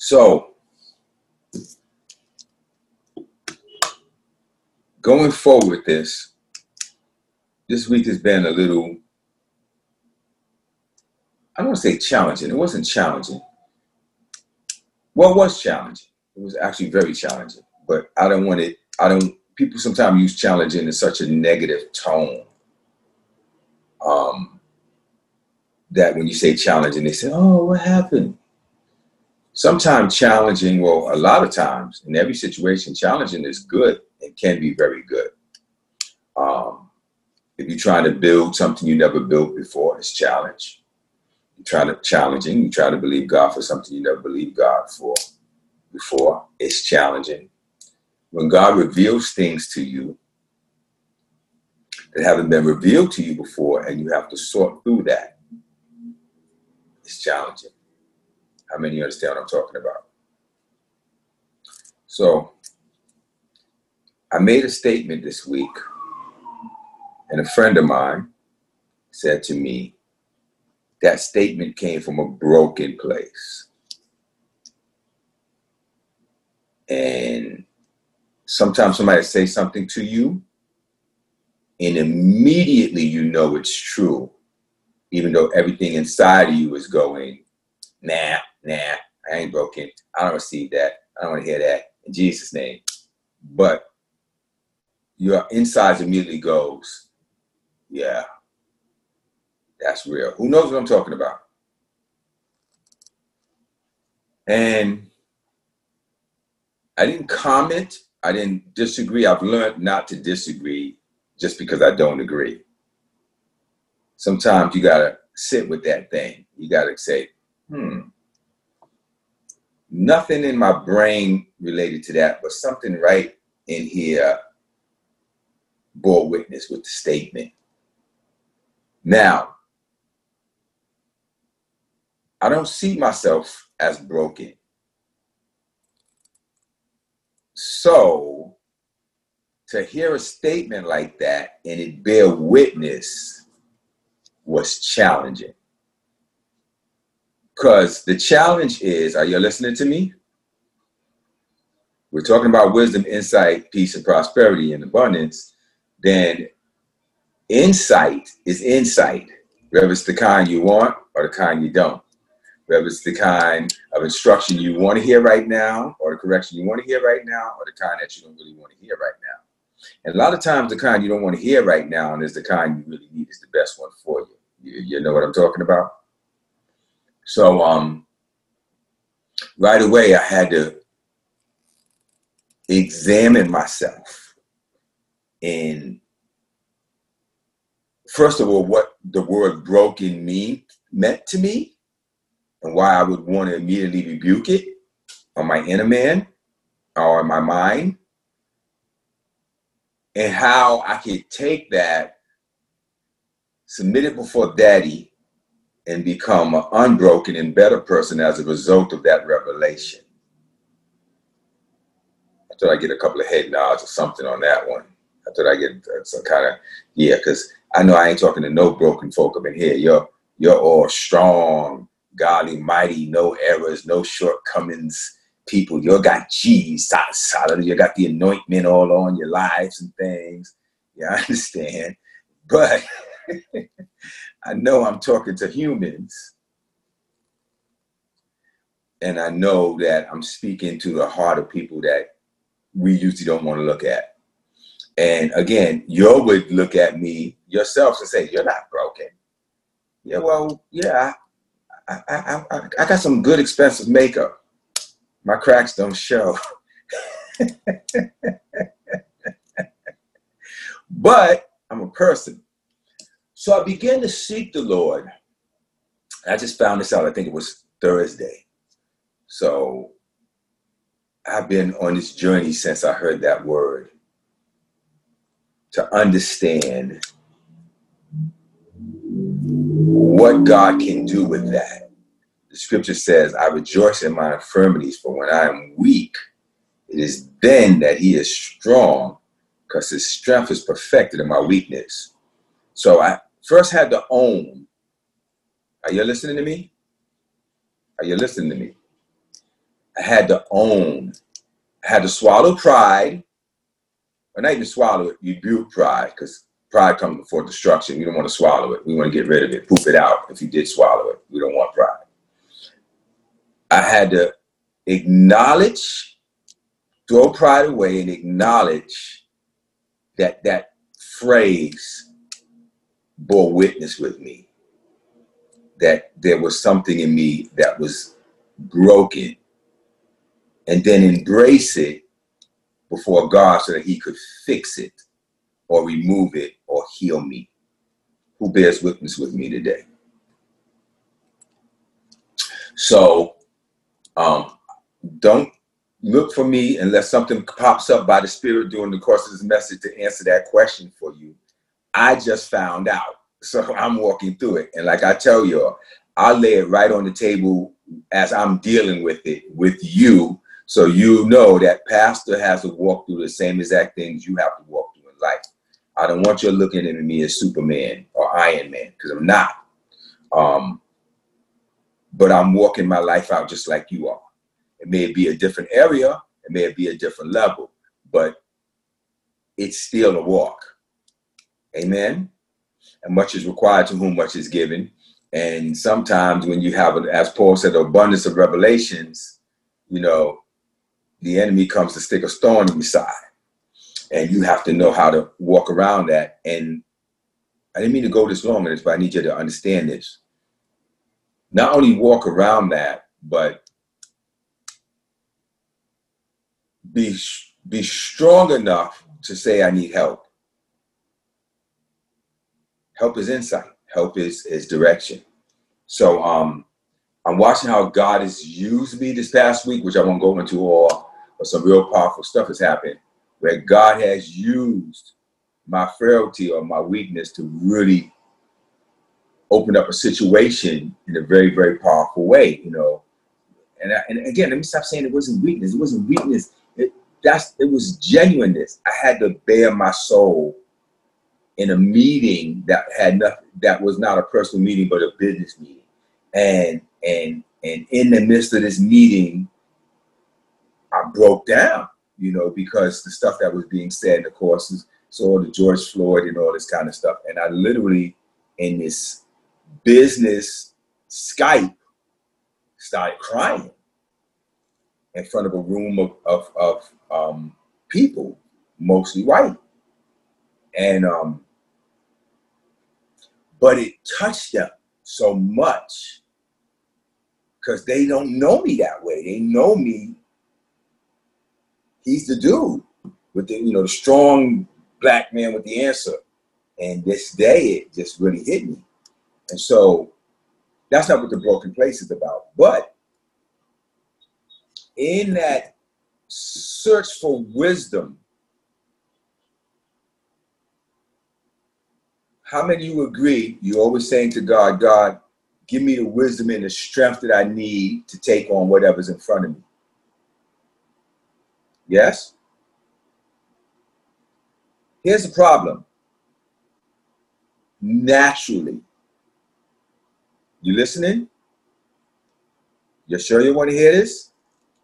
So going forward with this week has been a little, I don't want to say challenging. It wasn't challenging. Well, it was challenging. It was actually very challenging. But people sometimes use challenging in such a negative tone. That when you say challenging, they say, oh, what happened? Sometimes challenging, well, a lot of times, in every situation, challenging is good and can be very good. If you're trying to build something you never built before, it's challenge. You try to believe God for something you never believed God for before, it's challenging. When God reveals things to you that haven't been revealed to you before, and you have to sort through that, it's challenging. How many of you understand what I'm talking about? So I made a statement this week, and a friend of mine said to me, that statement came from a broken place. And sometimes somebody say something to you, and immediately you know it's true, even though everything inside of you is going, nah, I ain't broken. I don't receive that. I don't want to hear that in Jesus' name. But your insides immediately goes, yeah, that's real. Who knows what I'm talking about? And I didn't comment. I didn't disagree. I've learned not to disagree just because I don't agree. Sometimes you got to sit with that thing. You got to say, nothing in my brain related to that, but something right in here bore witness with the statement. Now, I don't see myself as broken. So to hear a statement like that and it bear witness was challenging. Because the challenge is, are you listening to me? We're talking about wisdom, insight, peace, and prosperity and abundance. Then insight is insight, whether it's the kind you want or the kind you don't. Whether it's the kind of instruction you want to hear right now, or the correction you want to hear right now, or the kind that you don't really want to hear right now. And a lot of times the kind you don't want to hear right now and is the kind you really need is the best one for you. You know what I'm talking about? So right away I had to examine myself in, first of all, what the word broken meant to me, and why I would want to immediately rebuke it on my inner man or in my mind, and how I could take that, submit it before Daddy, and become an unbroken and better person as a result of that revelation. I thought I'd get a couple of head nods or something on that one. I thought I'd get some kind of, because I know I ain't talking to no broken folk up in here. You're all strong, godly, mighty, no errors, no shortcomings people. You got G's, solid. You got the anointment all on your lives and things. Yeah, I understand. But I know I'm talking to humans. And I know that I'm speaking to the heart of people that we usually don't want to look at. And again, you would look at me yourself and say, you're not broken. Yeah, well, yeah, I got some good expensive makeup. My cracks don't show. But I'm a person. So I began to seek the Lord. I just found this out, I think it was Thursday. So I've been on this journey since I heard that word, to understand what God can do with that. The scripture says, I rejoice in my infirmities, for when I am weak, it is then that he is strong, because his strength is perfected in my weakness. So I first had to own. Are you listening to me? Are you listening to me? I had to own, I had to swallow pride, or not even swallow it, you rebuke pride, because pride comes before destruction. We don't want to swallow it. We want to get rid of it, poop it out if you did swallow it. We don't want pride. I had to acknowledge, throw pride away and acknowledge that that phrase bore witness with me, that there was something in me that was broken, and then embrace it before God so that he could fix it or remove it or heal me. Who bears witness with me today? So don't look for me unless something pops up by the Spirit during the course of this message to answer that question for you. I just found out. So I'm walking through it. And like I tell you, I'll lay it right on the table as I'm dealing with it with you. So you know that pastor has to walk through the same exact things you have to walk through in life. I don't want you looking at me as Superman or Iron Man, because I'm not. But I'm walking my life out just like you are. It may be a different area, it may be a different level, but it's still a walk. Amen. And much is required to whom much is given. And sometimes when you have, as Paul said, abundance of revelations, you know, the enemy comes to stick a thorn in your side. And you have to know how to walk around that. And I didn't mean to go this long on this, but I need you to understand this. Not only walk around that, but be strong enough to say, I need help. Help is insight. Help is direction. So I'm watching how God has used me this past week, which I won't go into all, but some real powerful stuff has happened, where God has used my frailty or my weakness to really open up a situation in a very, very powerful way, you know. And again, let me stop saying it wasn't weakness. It wasn't weakness. It was genuineness. I had to bare my soul in a meeting that had nothing, that was not a personal meeting, but a business meeting. And in the midst of this meeting, I broke down, you know, because the stuff that was being said, of course, so the George Floyd and all this kind of stuff. And I literally, in this business Skype, started crying in front of a room of people, mostly white. And but it touched them so much because they don't know me that way. They know me. He's the dude with the, you know, the strong black man with the answer. And this day, it just really hit me. And so that's not what the broken place is about. But in that search for wisdom, how many of you agree, you're always saying to God, God, give me the wisdom and the strength that I need to take on whatever's in front of me? Yes? Here's the problem. Naturally. You listening? You sure you want to hear this?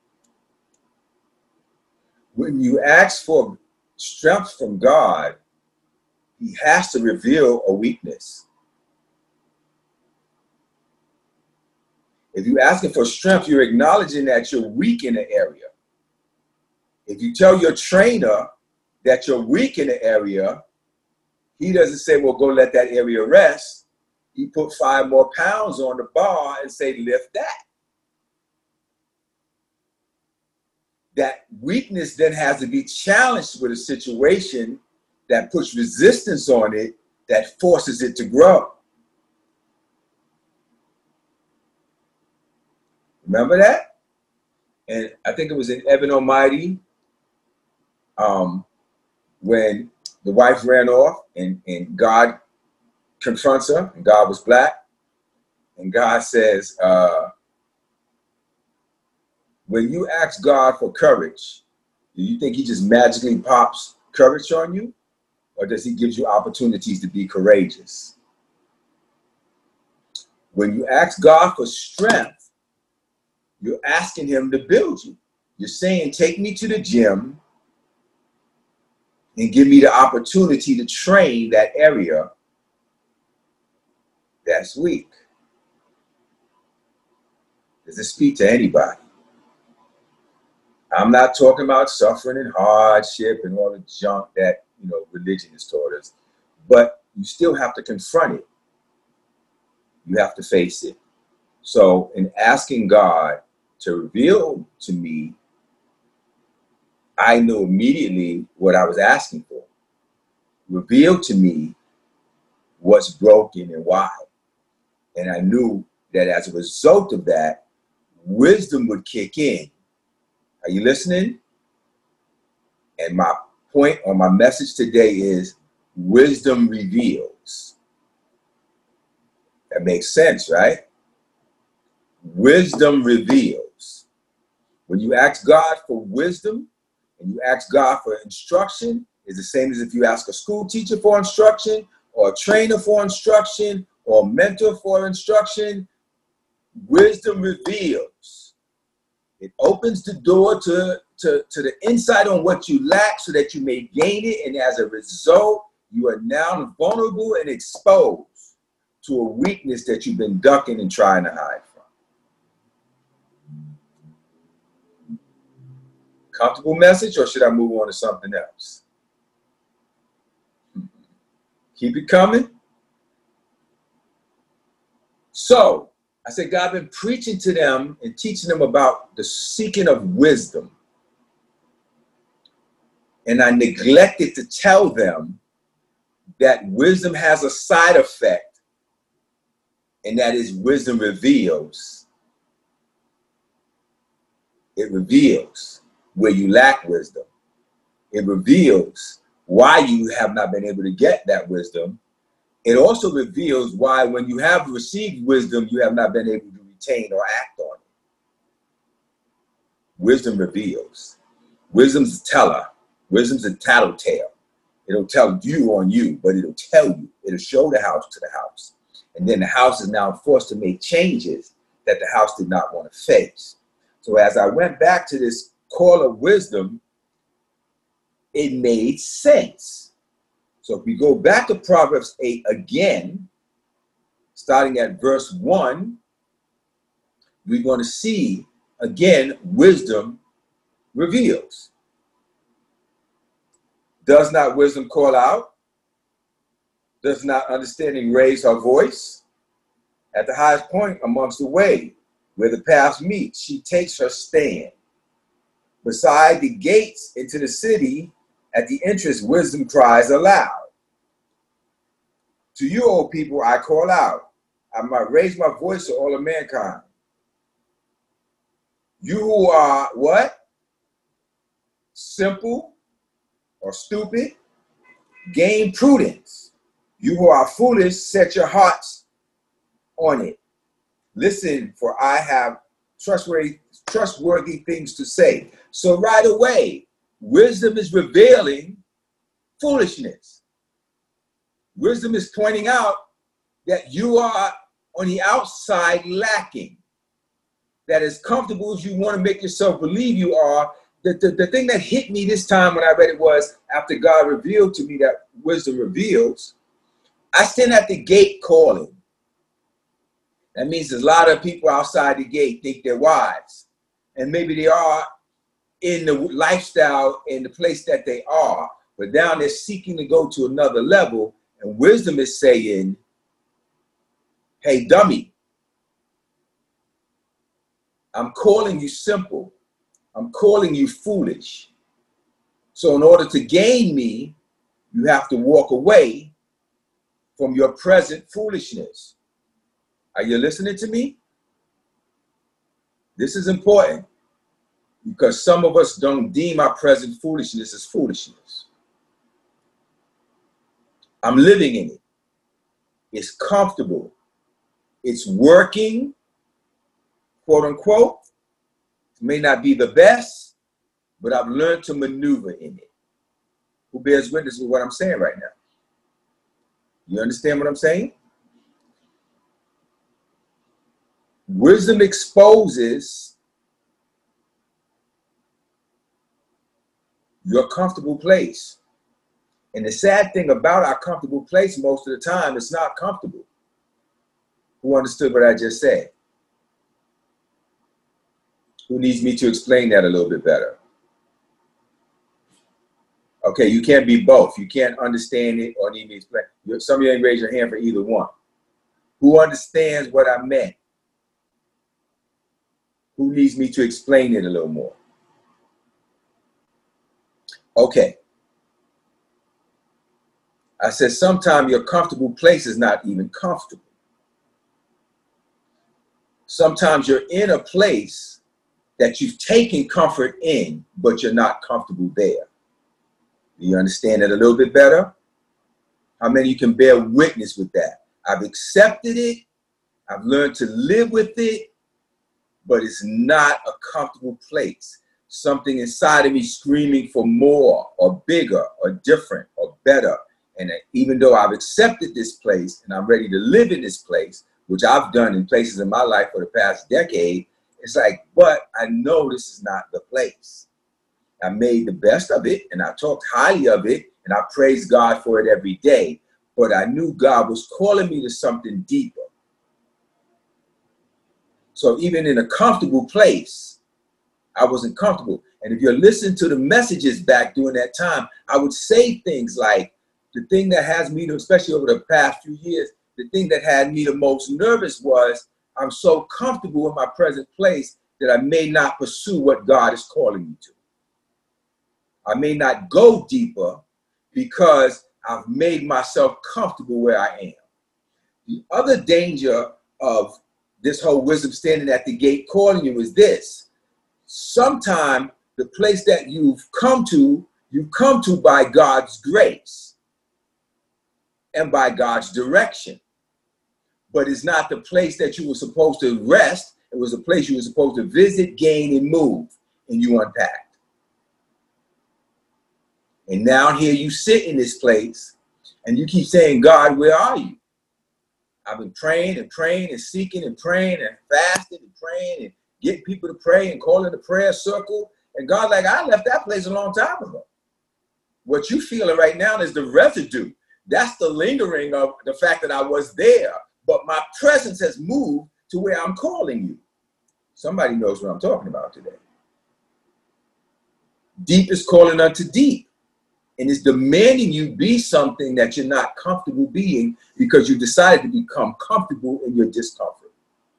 When you ask for strength from God, he has to reveal a weakness. If you're asking for strength, you're acknowledging that you're weak in an area. If you tell your trainer that you're weak in an area, he doesn't say, well, go let that area rest. He put 5 more pounds on the bar and say, lift that. That weakness then has to be challenged with a situation that puts resistance on it, that forces it to grow. Remember that? And I think it was in Evan Almighty, when the wife ran off and God confronts her, and God was black. And God says, when you ask God for courage, do you think he just magically pops courage on you? Or does he give you opportunities to be courageous? When you ask God for strength, You're asking him to build you. You're saying, take me to the gym and give me the opportunity to train that area that's weak. Does it speak to anybody? I'm not talking about suffering and hardship and all the junk that, religion has taught us, but you still have to confront it. You have to face it. So in asking God to reveal to me, I knew immediately what I was asking for. Reveal to me what's broken and why. And I knew that as a result of that, wisdom would kick in. Are you listening? And my point or my message today is wisdom reveals. That makes sense, right? Wisdom reveals. When you ask God for wisdom and you ask God for instruction, it's the same as if you ask a school teacher for instruction or a trainer for instruction or a mentor for instruction. Wisdom reveals. It opens the door to the insight on what you lack so that you may gain it. And as a result, you are now vulnerable and exposed to a weakness that you've been ducking and trying to hide from. Comfortable message, or should I move on to something else? Keep it coming. So, I said, God, I've been preaching to them and teaching them about the seeking of wisdom. And I neglected to tell them that wisdom has a side effect, and that is wisdom reveals. It reveals where you lack wisdom. It reveals why you have not been able to get that wisdom. It also reveals why when you have received wisdom, you have not been able to retain or act on it. Wisdom reveals. Wisdom's a teller. Wisdom's a tattletale. It'll tell you on you, but it'll tell you. It'll show the house to the house. And then the house is now forced to make changes that the house did not want to face. So as I went back to this call of wisdom, it made sense. So if we go back to Proverbs 8 again, starting at verse 1, we're going to see, again, wisdom reveals. Does not wisdom call out? Does not understanding raise her voice? At the highest point amongst the way where the paths meet, she takes her stand. Beside the gates into the city, at the entrance, wisdom cries aloud. To you, O people, I call out. I might raise my voice to all of mankind. You who are what? Simple or stupid, gain prudence. You who are foolish, set your hearts on it. Listen, for I have trustworthy things to say. So right away, wisdom is revealing foolishness. Wisdom is pointing out that you are on the outside lacking. That as comfortable as you want to make yourself believe you are, the thing that hit me this time when I read it was, after God revealed to me that wisdom reveals, I stand at the gate calling. That means there's a lot of people outside the gate think they're wise. And maybe they are in the lifestyle, in the place that they are, but down they're seeking to go to another level. And wisdom is saying, hey, dummy, I'm calling you simple. I'm calling you foolish. So in order to gain me, you have to walk away from your present foolishness. Are you listening to me? This is important because some of us don't deem our present foolishness as foolishness. I'm living in it. It's comfortable. It's working, quote unquote. It may not be the best, but I've learned to maneuver in it. Who bears witness with what I'm saying right now? You understand what I'm saying? Wisdom exposes your comfortable place. And the sad thing about our comfortable place, most of the time, it's not comfortable. Who understood what I just said? Who needs me to explain that a little bit better? Okay, you can't be both. You can't understand it or need me to explain. Some of you ain't raise your hand for either one. Who understands what I meant? Who needs me to explain it a little more? Okay. I said sometimes your comfortable place is not even comfortable. Sometimes you're in a place that you've taken comfort in, but you're not comfortable there. Do you understand it a little bit better? How many of you can bear witness with that? I've accepted it. I've learned to live with it, but it's not a comfortable place. Something inside of me screaming for more or bigger or different or better. And even though I've accepted this place and I'm ready to live in this place, which I've done in places in my life for the past decade, it's like, but I know this is not the place. I made the best of it and I talked highly of it and I praise God for it every day. But I knew God was calling me to something deeper. So even in a comfortable place, I wasn't comfortable. And if you're listening to the messages back during that time, I would say things like, the thing that has me, especially over the past few years, the thing that had me the most nervous was I'm so comfortable in my present place that I may not pursue what God is calling me to. I may not go deeper because I've made myself comfortable where I am. The other danger of this whole wisdom standing at the gate calling you is this. Sometime the place that you've come to by God's grace and by God's direction. But it's not the place that you were supposed to rest. It was a place you were supposed to visit, gain, and move, and you unpacked. And now here you sit in this place, and you keep saying, God, where are you? I've been praying and praying and seeking and praying and fasting and praying and getting people to pray and calling the prayer circle. And God's like, I left that place a long time ago. What you feeling right now is the residue. That's the lingering of the fact that I was there, but my presence has moved to where I'm calling you. Somebody knows what I'm talking about today. Deep is calling unto deep, and it's demanding you be something that you're not comfortable being because you decided to become comfortable in your discomfort.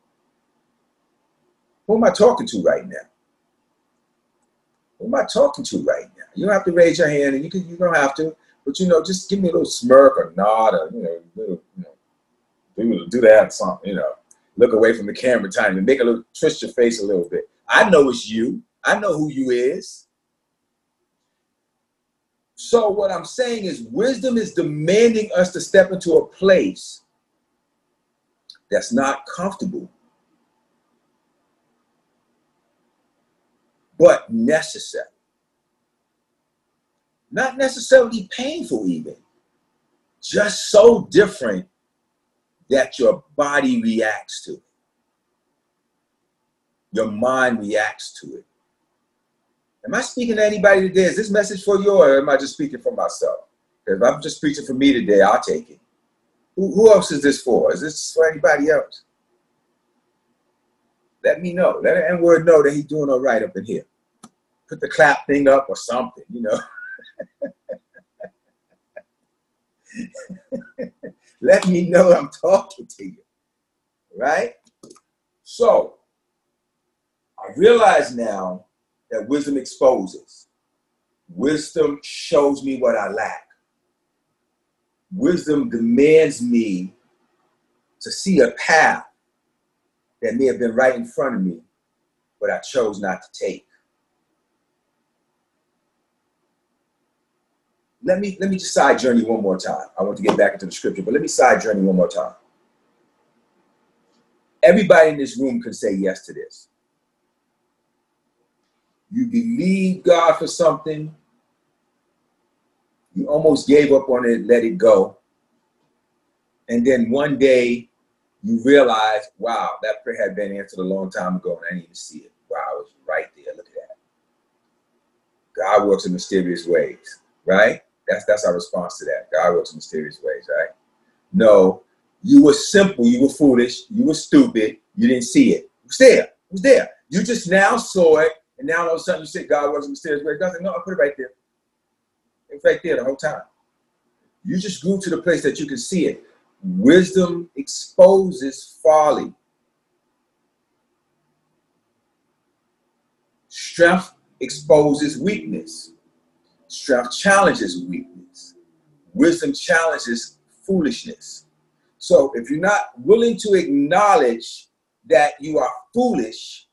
Who am I talking to right now? Who am I talking to right now? You don't have to raise your hand, and you don't have to. But, just give me a little smirk or nod or, do that or something, look away from the camera time and make a little, twist your face a little bit. I know it's you. I know who you is. So what I'm saying is wisdom is demanding us to step into a place that's not comfortable, but necessary. Not necessarily painful even, just so different that your body reacts to it. Your mind reacts to it. Am I speaking to anybody today? Is this message for you or am I just speaking for myself? If I'm just preaching for me today, I'll take it. Who else is this for? Is this for anybody else? Let me know. Let the N-word know that he's doing all right up in here. Put the clap thing up or something, Let me know I'm talking to you, right? So, I realize now that wisdom exposes. Wisdom shows me what I lack. Wisdom demands me to see a path that may have been right in front of me, but I chose not to take. Let me just side journey one more time. I want to get back into the scripture, but let me side journey one more time. Everybody in this room can say yes to this. You believe God for something. You almost gave up on it, let it go. And then one day you realize, wow, that prayer had been answered a long time ago and I didn't even see it. Wow, it was right there. Look at that. God works in mysterious ways, right? That's our response to that. God works in mysterious ways, right? No, you were simple, you were foolish, you were stupid, you didn't see it. It was there. It was there. You just now saw it, and now all of a sudden you say God works in mysterious ways. Nothing. No, I put it right there. It's right there the whole time. You just grew to the place that you can see it. Wisdom exposes folly. Strength exposes weakness. Strength challenges weakness. Wisdom challenges foolishness. So if you're not willing to acknowledge that you are foolish,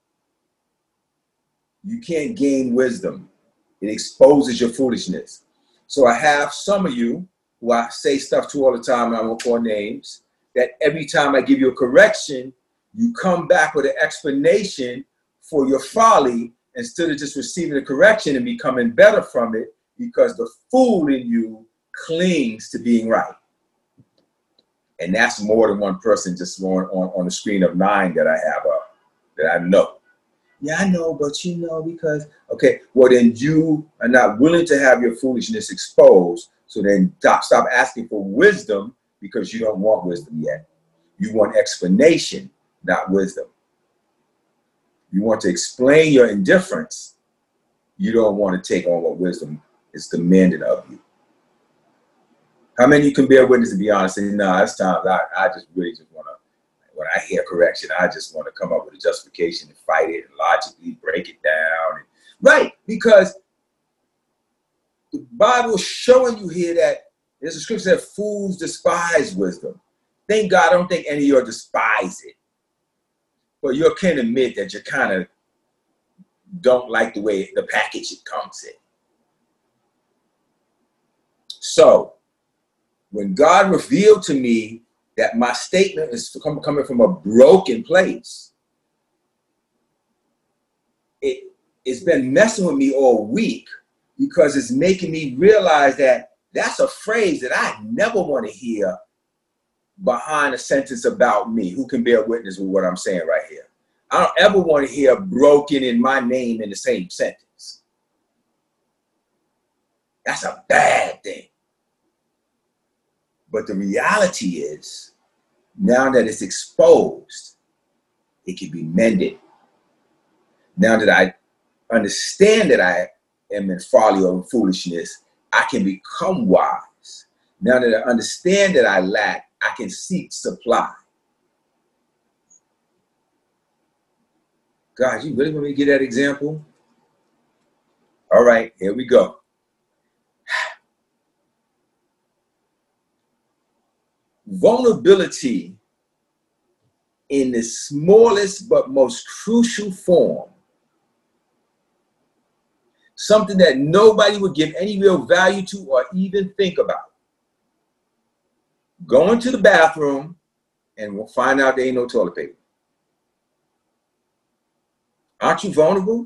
you can't gain wisdom. It exposes your foolishness. So I have some of you who I say stuff to all the time, and I won't call names, that every time I give you a correction, you come back with an explanation for your folly instead of just receiving the correction and becoming better from it, because the fool in you clings to being right. And that's more than one person just on the screen of 9 that I have up, that I know. Yeah, I know, but you know, because, okay, well then you are not willing to have your foolishness exposed, so then stop asking for wisdom, because you don't want wisdom yet. You want explanation, not wisdom. You want to explain your indifference. You don't want to take on what wisdom is demanding of you. How many of you can bear witness, to be honest? And no, it's times I just really just want to, when I hear correction, I just want to come up with a justification and fight it and logically break it down. Right, because the Bible is showing you here that there's a scripture that fools despise wisdom. Thank God I don't think any of you despise it. But you can admit that you kind of don't like the way the package it comes in. So, when God revealed to me that my statement is coming from a broken place, it's been messing with me all week, because it's making me realize that that's a phrase that I never want to hear behind a sentence about me. Who can bear witness with what I'm saying right here? I don't ever want to hear broken in my name in the same sentence. That's a bad thing. But the reality is, now that it's exposed, it can be mended. Now that I understand that I am in folly or foolishness, I can become wise. Now that I understand that I lack, I can seek supply. God, you really want me to give that example? All right, here we go. Vulnerability in the smallest but most crucial form. Something that nobody would give any real value to or even think about. Going to the bathroom and we'll find out there ain't no toilet paper. Aren't you vulnerable?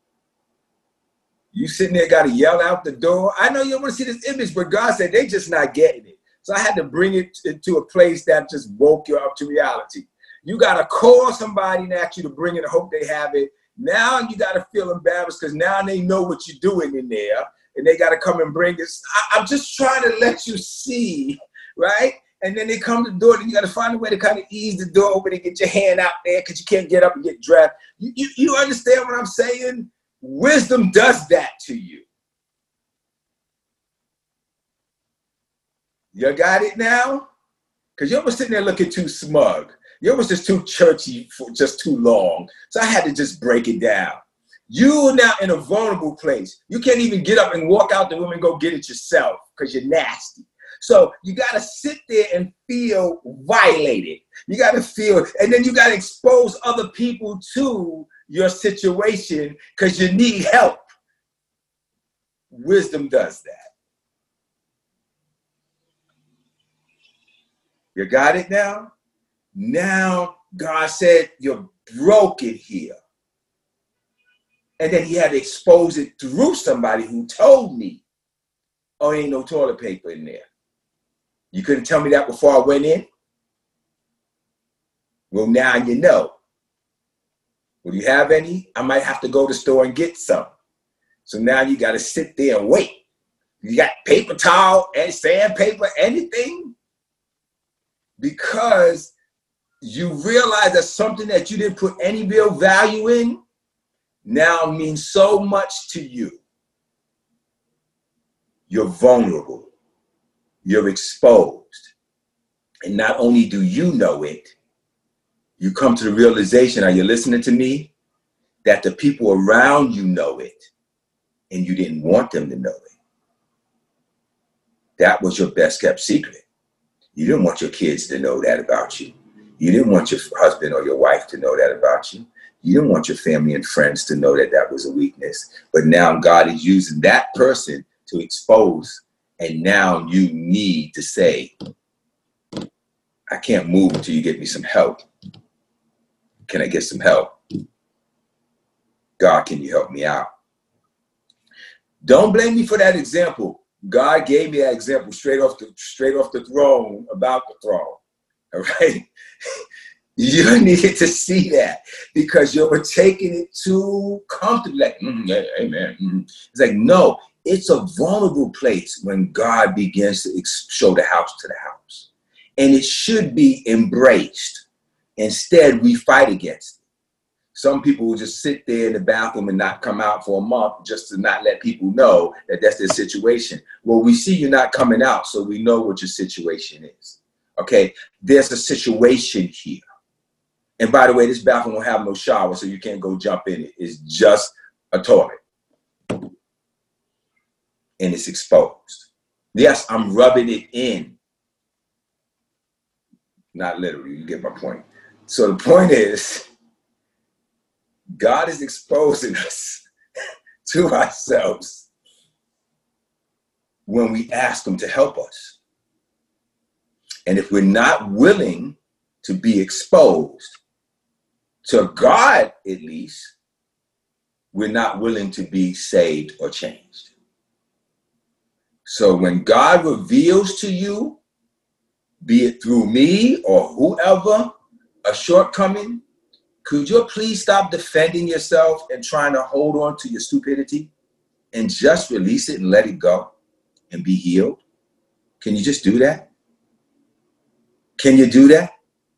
You sitting there got to yell out the door. I know you don't want to see this image, but God said they just not getting it. So I had to bring it to a place that just woke you up to reality. You got to call somebody and ask you to bring it and hope they have it. Now you got to feel embarrassed because now they know what you're doing in there and they got to come and bring it. I'm just trying to let you see, right? And then they come to the door and you got to find a way to kind of ease the door open and get your hand out there because you can't get up and get dressed. You understand what I'm saying? Wisdom does that to you. You got it now? Because you was sitting there looking too smug. You was just too churchy for just too long. So I had to just break it down. You're now in a vulnerable place. You can't even get up and walk out the room and go get it yourself because you're nasty. So you got to sit there and feel violated. You got to feel, and then you got to expose other people to your situation because you need help. Wisdom does that. You got it now? Now God said, you're broken here. And then he had to expose it through somebody who told me, oh, ain't no toilet paper in there. You couldn't tell me that before I went in? Well, now you know. Will you have any? I might have to go to the store and get some. So now you got to sit there and wait. You got paper towel and sandpaper, anything, because you realize that something that you didn't put any real value in now means so much to you. You're vulnerable. You're exposed. And not only do you know it, you come to the realization, are you listening to me? That the people around you know it, and you didn't want them to know it. That was your best kept secret. You didn't want your kids to know that about you. You didn't want your husband or your wife to know that about you. You didn't want your family and friends to know that that was a weakness. But now God is using that person to expose. And now you need to say, I can't move until you get me some help. Can I get some help? God, can you help me out? Don't blame me for that example. God gave me that example straight off the throne, about the throne. All right? You needed to see that because you were taking it too comfortably. Like, yeah, amen. It's like, no, it's a vulnerable place when God begins to show the house to the house. And it should be embraced. Instead, we fight against it. Some people will just sit there in the bathroom and not come out for a month just to not let people know that that's their situation. Well, we see you not coming out, so we know what your situation is. Okay? There's a situation here. And by the way, this bathroom will have no shower, so you can't go jump in it. It's just a toilet. And it's exposed. Yes, I'm rubbing it in. Not literally, you get my point. So the point is, God is exposing us to ourselves when we ask him to help us. And if we're not willing to be exposed, to God at least, we're not willing to be saved or changed. So when God reveals to you, be it through me or whoever, a shortcoming, could you please stop defending yourself and trying to hold on to your stupidity and just release it and let it go and be healed? Can you just do that? Can you do that?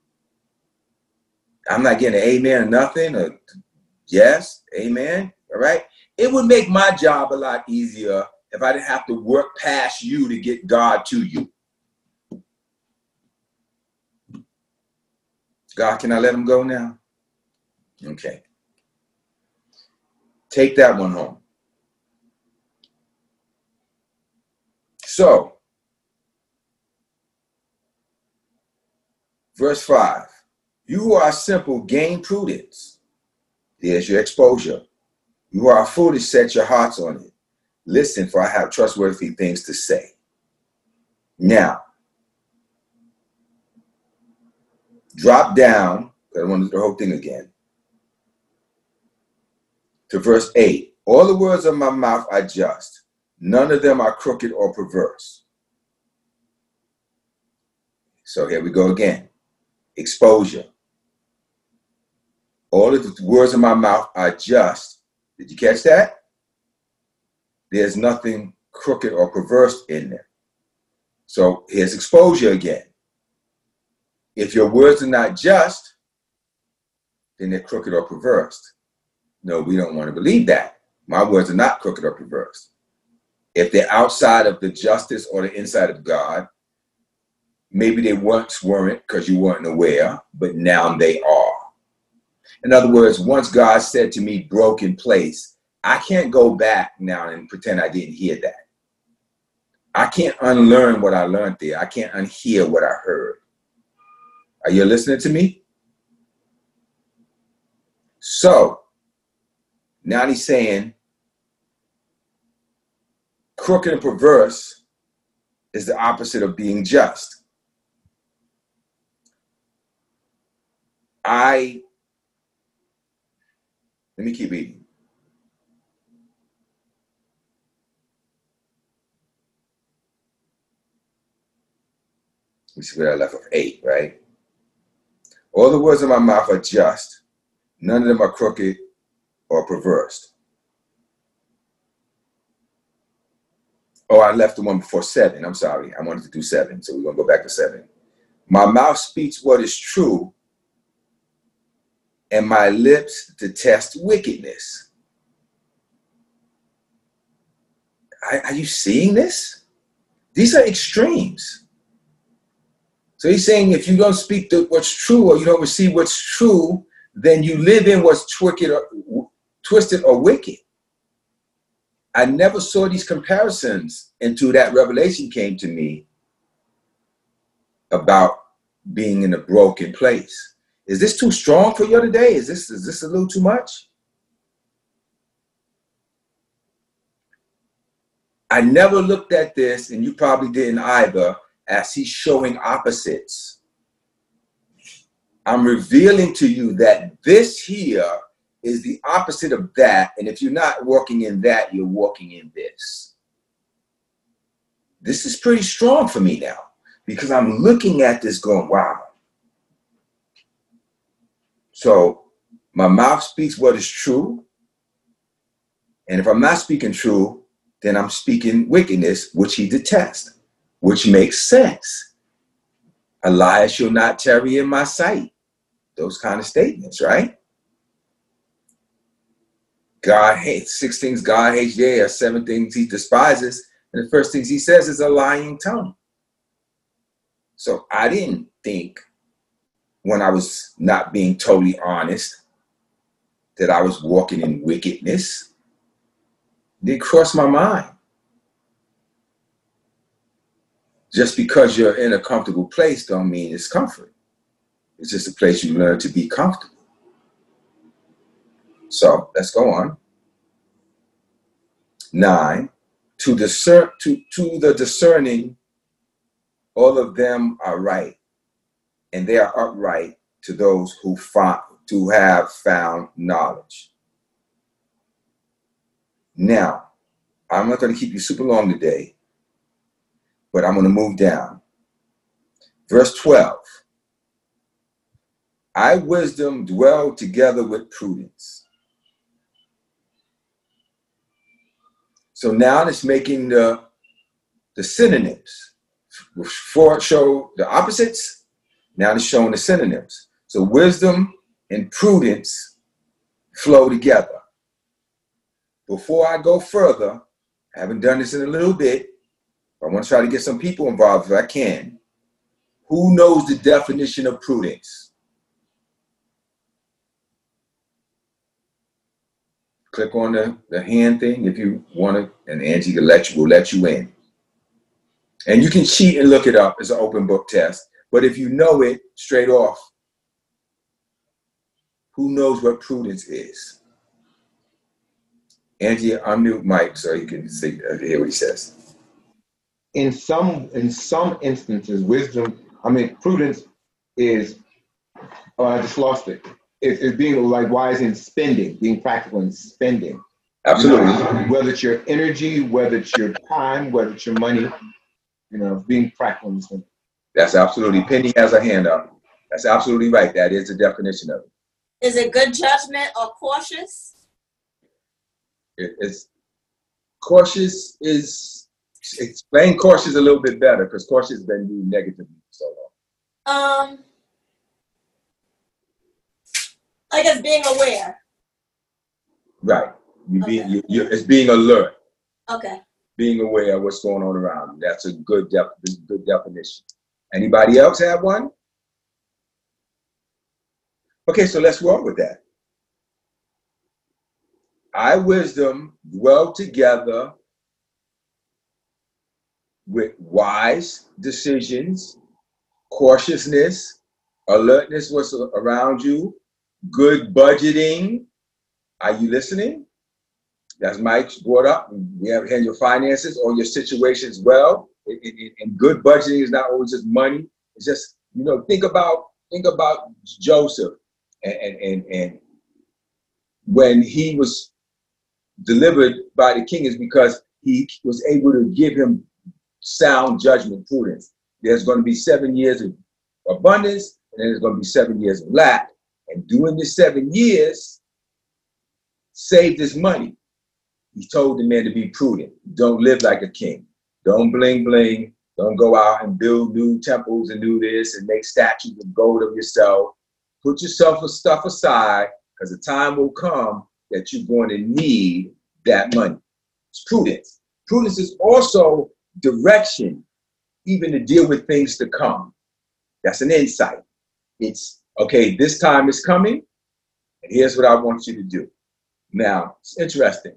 I'm not getting an amen or nothing, or yes, amen, all right? It would make my job a lot easier if I didn't have to work past you to get God to you. God, can I let him go now? Okay. Take that one home. So, verse 5. You who are simple, gain prudence. There's your exposure. You who are foolish, set your hearts on it. Listen, for I have trustworthy things to say. Now, drop down, I want to do the whole thing again, to verse 8. All the words of my mouth are just. None of them are crooked or perverse. So here we go again. Exposure. All of the words of my mouth are just. Did you catch that? There's nothing crooked or perverse in there. So here's exposure again. If your words are not just, then they're crooked or perverse. No, we don't want to believe that. My words are not crooked or perverse. If they're outside of the justice or the inside of God, maybe they once weren't because you weren't aware, but now they are. In other words, once God said to me, broken place, I can't go back now and pretend I didn't hear that. I can't unlearn what I learned there. I can't unhear what I heard. Are you listening to me? So, now he's saying, crooked and perverse is the opposite of being just. Let me keep reading. Let me see where I left off. 8, right? All the words of my mouth are just. None of them are crooked or perverse. Oh, I left the one before 7. I'm sorry. I wanted to do 7. So we're going to go back to 7. My mouth speaks what is true, and my lips detest wickedness. Are you seeing this? These are extremes. So he's saying if you don't speak what's true, or you don't receive what's true, then you live in what's twisted or wicked. I never saw these comparisons until that revelation came to me about being in a broken place. Is this too strong for you today? Is this a little too much? I never looked at this, and you probably didn't either, as he's showing opposites. I'm revealing to you that this here is the opposite of that, and if you're not walking in that, you're walking in this. This is pretty strong for me now, because I'm looking at this going, wow. So my mouth speaks what is true, and if I'm not speaking true, then I'm speaking wickedness, which he detests, which makes sense. A liar shall not tarry in my sight. Those kind of statements, right? God hates 6 things God hates, yeah, 7 things he despises. And the first things he says is a lying tongue. So I didn't think, when I was not being totally honest, that I was walking in wickedness. It didn't cross my mind. Just because you're in a comfortable place don't mean it's comfort. It's just a place you learn to be comfortable. So let's go on. 9, to the discerning, all of them are right, and they are upright to those who have found knowledge. Now, I'm not going to keep you super long today, but I'm going to move down. Verse 12. I, wisdom, dwell together with prudence. So now it's making the synonyms. Before it showed the opposites, now it's showing the synonyms. So wisdom and prudence flow together. Before I go further, I haven't done this in a little bit, but I want to try to get some people involved if I can. Who knows the definition of prudence? Click on the hand thing if you want to, and Angie will let you in. And you can cheat and look it up. It's an open book test. But if you know it straight off, who knows what prudence is? Angie, unmute Mike so you can hear what he says. In some instances, prudence is, oh, I just lost it. It's being like wise in spending, being practical in spending. Absolutely. Whether it's your energy, whether it's your time, whether it's your money, being practical in spending. That's absolutely. Penny has a hand up. That's absolutely right. That is the definition of it. Is it good judgment or cautious? It's cautious is, explain cautious a little bit better, because cautious has been used negatively for so long. Like it's being aware. Right. It's being alert. Okay. Being aware of what's going on around you. That's a good definition. Anybody else have one? Okay, so let's roll with that. I, wisdom, dwell together with wise decisions, cautiousness, alertness what's around you, good budgeting. Are you listening? As Mike brought up, we have had your finances or your situations well. And good budgeting is not always just money. It's just, think about Joseph and when he was delivered by the king is because he was able to give him sound judgment, prudence. There's going to be 7 years of abundance, and then there's going to be 7 years of lack. And during this 7 years, save this money. He told the man to be prudent. Don't live like a king. Don't bling bling. Don't go out and build new temples and do this and make statues of gold of yourself. Put yourself stuff aside, because the time will come that you're going to need that money. It's prudence. Prudence is also direction, even to deal with things to come. That's an insight. It's, okay, this time is coming, and here's what I want you to do. Now, it's interesting.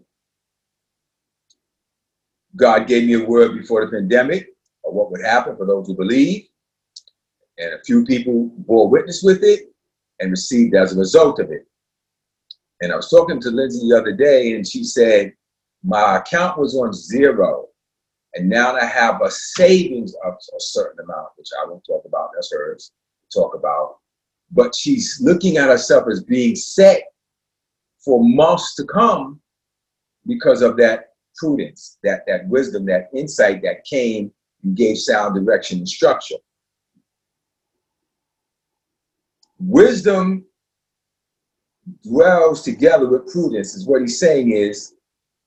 God gave me a word before the pandemic of what would happen for those who believe, and a few people bore witness with it and received as a result of it. And I was talking to Lindsay the other day, and she said, my account was on zero, and now I have a savings of a certain amount, which I won't talk about. That's hers to talk about. But she's looking at herself as being set for months to come because of that prudence, that wisdom, that insight that came and gave sound direction and structure. Wisdom dwells together with prudence, is what he's saying is,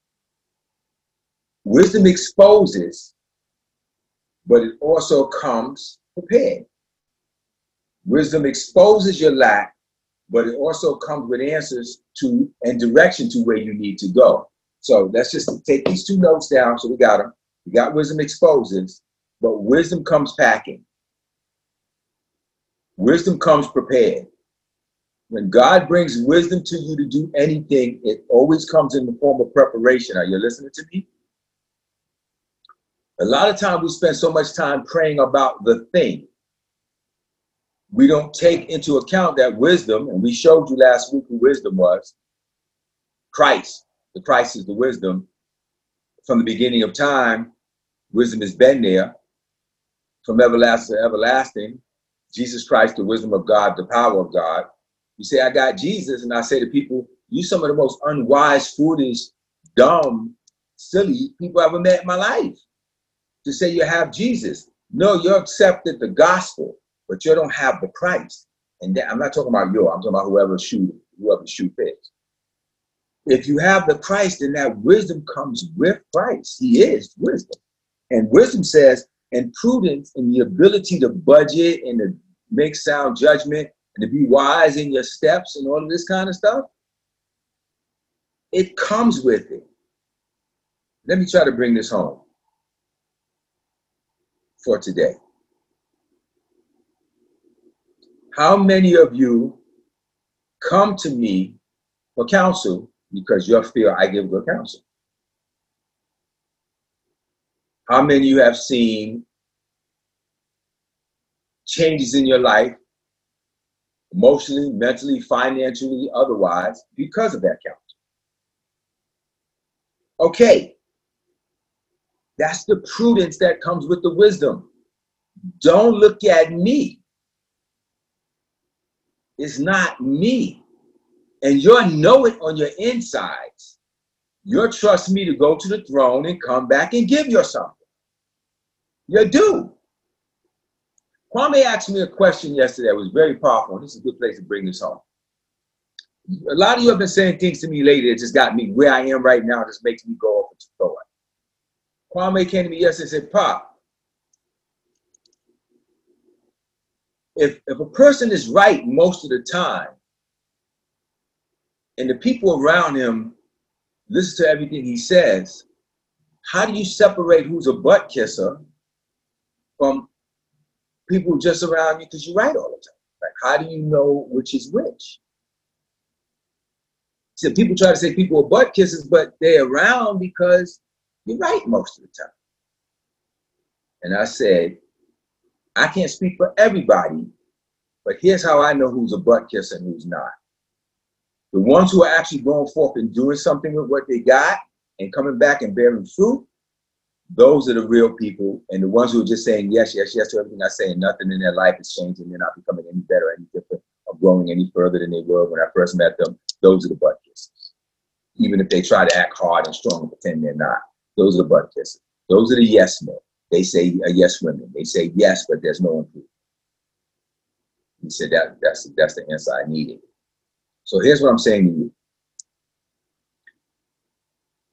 wisdom exposes, but it also comes prepared. Wisdom exposes your lack, but it also comes with answers to and direction to where you need to go. So let's just take these two notes down. So we got them. We got wisdom exposes, but wisdom comes packing. Wisdom comes prepared. When God brings wisdom to you to do anything, it always comes in the form of preparation. Are you listening to me? A lot of time we spend so much time praying about the thing. We don't take into account that wisdom, and we showed you last week who wisdom was. Christ. The Christ is the wisdom. From the beginning of time, wisdom has been there. From everlasting to everlasting, Jesus Christ, the wisdom of God, the power of God. You say, I got Jesus, and I say to people, you some of the most unwise, foolish, dumb, silly people I ever met in my life. To say you have Jesus. No, you accepted the gospel, but you don't have the Christ. And that, I'm not talking about you, I'm talking about whoever shoe fits. If you have the Christ, then that wisdom comes with Christ. He is wisdom. And wisdom says, and prudence and the ability to budget and to make sound judgment and to be wise in your steps and all of this kind of stuff, it comes with it. Let me try to bring this home for today. How many of you come to me for counsel because you feel I give good counsel? How many of you have seen changes in your life, emotionally, mentally, financially, otherwise, because of that counsel? Okay, that's the prudence that comes with the wisdom. Don't look at me. It's not me. And you'll know it on your insides. You'll trust me to go to the throne and come back and give you something. You do. Kwame asked me a question yesterday that was very powerful. This is a good place to bring this home. A lot of you have been saying things to me lately that just got me where I am right now. Just makes me go off into thought. Kwame came to me yesterday and said, Pop, if a person is right most of the time, and the people around him listen to everything he says, how do you separate who's a butt kisser from people just around you because you're right all the time? Like, how do you know which is which? So people try to say people are butt kissers, but they're around because you're right most of the time. And I said, I can't speak for everybody, but here's how I know who's a butt kisser and who's not. The ones who are actually going forth and doing something with what they got and coming back and bearing fruit, those are the real people. And the ones who are just saying yes, yes, yes to everything I say, and nothing in their life is changing, they're not becoming any better, any different, or growing any further than they were when I first met them, those are the butt kissers. Even if they try to act hard and strong and pretend they're not, those are the butt kissers. Those are the yes men. They say yes women. They say yes, but there's no improvement. He said that's the answer I needed. So here's what I'm saying to you.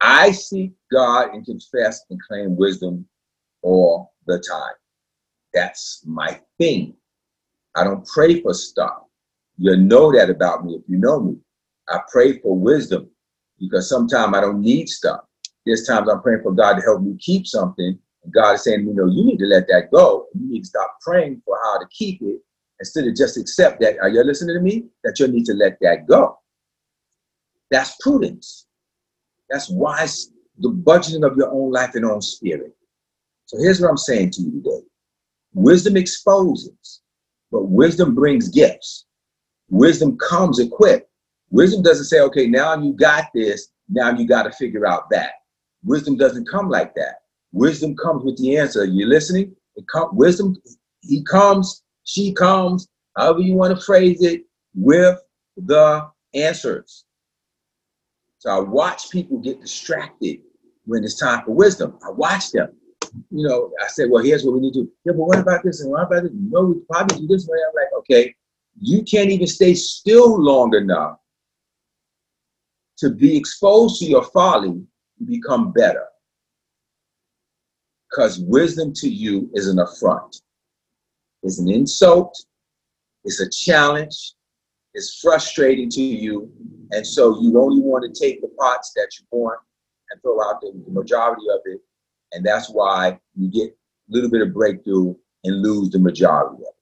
I seek God and confess and claim wisdom all the time. That's my thing. I don't pray for stuff. You'll know that about me if you know me. I pray for wisdom because sometimes I don't need stuff. There's times I'm praying for God to help me keep something. And God is saying, you know, you need to let that go. You need to stop praying for how to keep it instead of just accept that. Are you listening to me? That you need to let that go. That's prudence. That's wise, the budgeting of your own life and own spirit. So here's what I'm saying to you today. Wisdom exposes, but wisdom brings gifts. Wisdom comes equipped. Wisdom doesn't say, okay, now you got this, now you got to figure out that. Wisdom doesn't come like that. Wisdom comes with the answer. Are you listening? Wisdom, he comes, she comes, however you want to phrase it, with the answers. So I watch people get distracted when it's time for wisdom. I watch them. You know, I said, well, here's what we need to do. Yeah, but what about this and what about this? No, we probably do this way. I'm like, okay, you can't even stay still long enough to be exposed to your folly and become better. Because wisdom to you is an affront. It's an insult. It's a challenge. It's frustrating to you. And so you only want to take the parts that you want and throw out the majority of it. And that's why you get a little bit of breakthrough and lose the majority of it.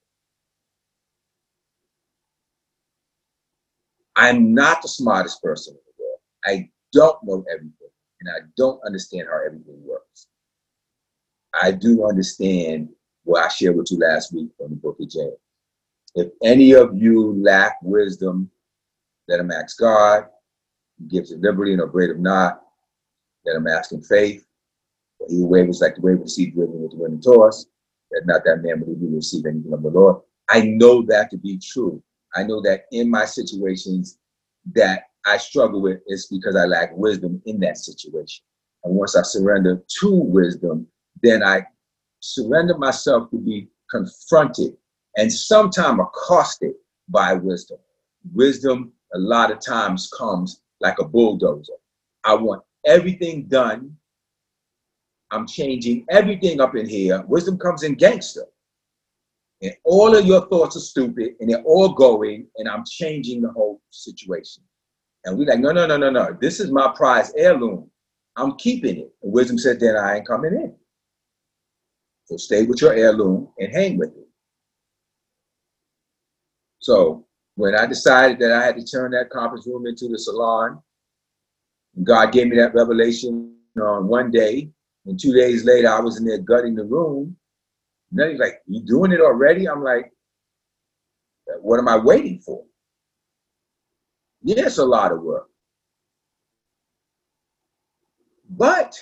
I'm not the smartest person in the world. I don't know everything, and I don't understand how everything works. I do understand what I shared with you last week from the book of James. If any of you lack wisdom, let him ask God. He gives it liberty and upbraideth not. Let him ask in faith. For he who wavers like the wave of the sea driven with the wind and tossed, that not that man will receive anything of the Lord. I know that to be true. I know that in my situations that I struggle with is because I lack wisdom in that situation. And once I surrender to wisdom, then I surrender myself to be confronted and sometimes accosted by wisdom. Wisdom a lot of times comes like a bulldozer. I want everything done. I'm changing everything up in here. Wisdom comes in gangster. And all of your thoughts are stupid and they're all going, and I'm changing the whole situation. And we're like, no. This is my prized heirloom. I'm keeping it. And wisdom said, then I ain't coming in. So stay with your heirloom and hang with it. So when I decided that I had to turn that conference room into the salon, God gave me that revelation on one day, and 2 days later, I was in there gutting the room. And then he's like, you doing it already? I'm like, what am I waiting for? Yeah, it's a lot of work. But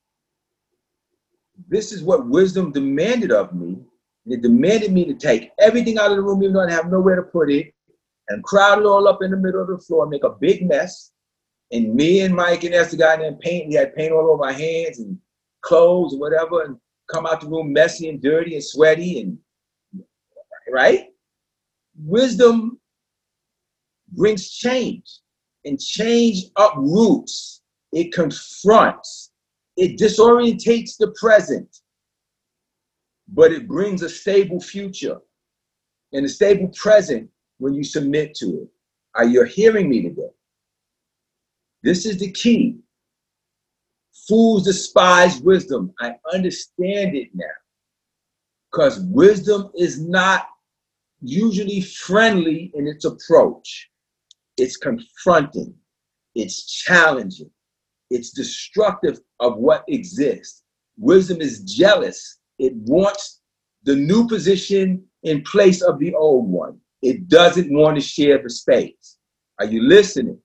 this is what wisdom demanded of me. It demanded me to take everything out of the room, even though I have nowhere to put it, and crowd it all up in the middle of the floor, make a big mess. And me and Mike and that's the guy named Paint, he had paint all over my hands and clothes and whatever, and come out the room messy and dirty and sweaty, and right? Wisdom brings change, and change uproots. It confronts. It disorientates the present, but it brings a stable future and a stable present when you submit to it. Are you hearing me today? This is the key. Fools despise wisdom. I understand it now. Because wisdom is not usually friendly in its approach. It's confronting. It's challenging. It's destructive of what exists. Wisdom is jealous. It wants the new position in place of the old one. It doesn't want to share the space. Are you listening?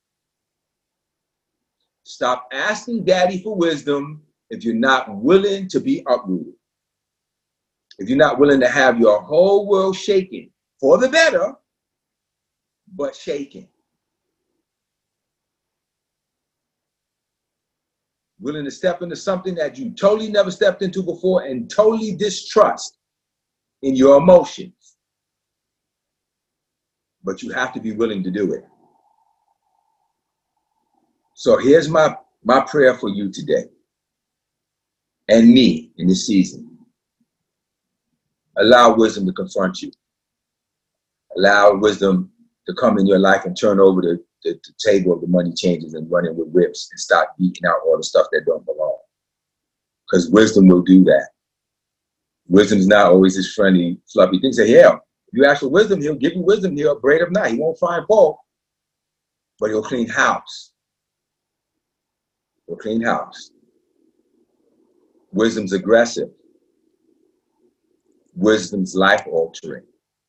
Stop asking daddy for wisdom if you're not willing to be uprooted. If you're not willing to have your whole world shaken for the better, but shaken. Willing to step into something that you totally never stepped into before and totally distrust in your emotions. But you have to be willing to do it. So here's my my prayer for you today and me in this season, allow wisdom to confront you. Allow wisdom to come in your life and turn over the table of the money changers and running with whips and stop beating out all the stuff that don't belong. Because wisdom will do that. Wisdom's not always this friendly, fluffy thing. Say, yeah, if you ask for wisdom, he'll give you wisdom. He'll braid of night. He won't find fault, but he'll clean house. He'll clean house. Wisdom's aggressive. Wisdom's life altering.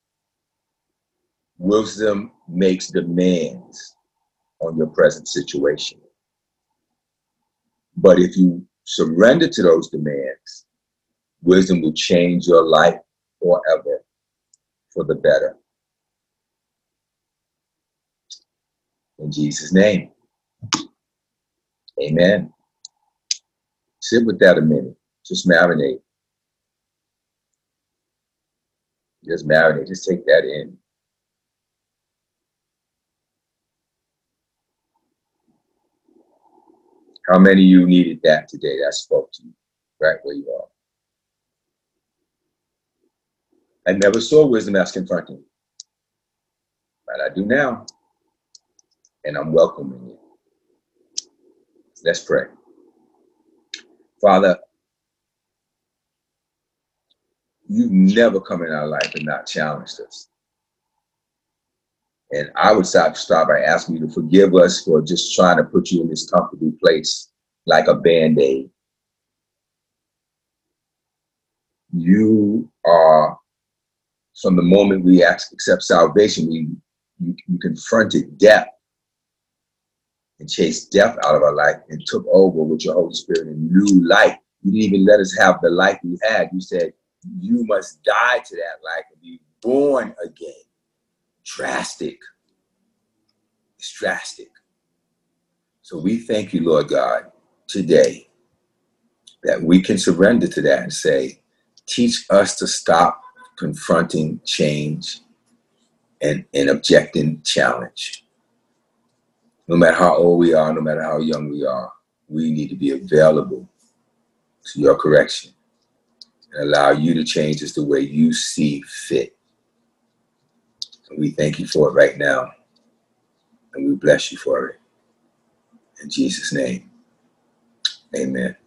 Wisdom makes demands on your present situation. But if you surrender to those demands, wisdom will change your life forever for the better. In Jesus' name. Amen. Sit with that a minute. Just marinate. Just marinate. Just take that in. How many of you needed that today? That spoke to you right where you are. I never saw wisdom as confronting, but I do now. And I'm welcoming it. Let's pray. Father, you've never come in our life and not challenged us. And I would start by asking you to forgive us for just trying to put you in this comfortable place like a Band-Aid. You are, from the moment we accept salvation, you confronted death and chased death out of our life and took over with your Holy Spirit and new life. You didn't even let us have the life we had. You said, you must die to that life and be born again. Drastic. It's drastic. So we thank you, Lord God, today that we can surrender to that and say, teach us to stop confronting change and objecting challenge. No matter how old we are, no matter how young we are, we need to be available to your correction and allow you to change us the way you see fit. And we thank you for it right now. And we bless you for it. In Jesus' name, amen.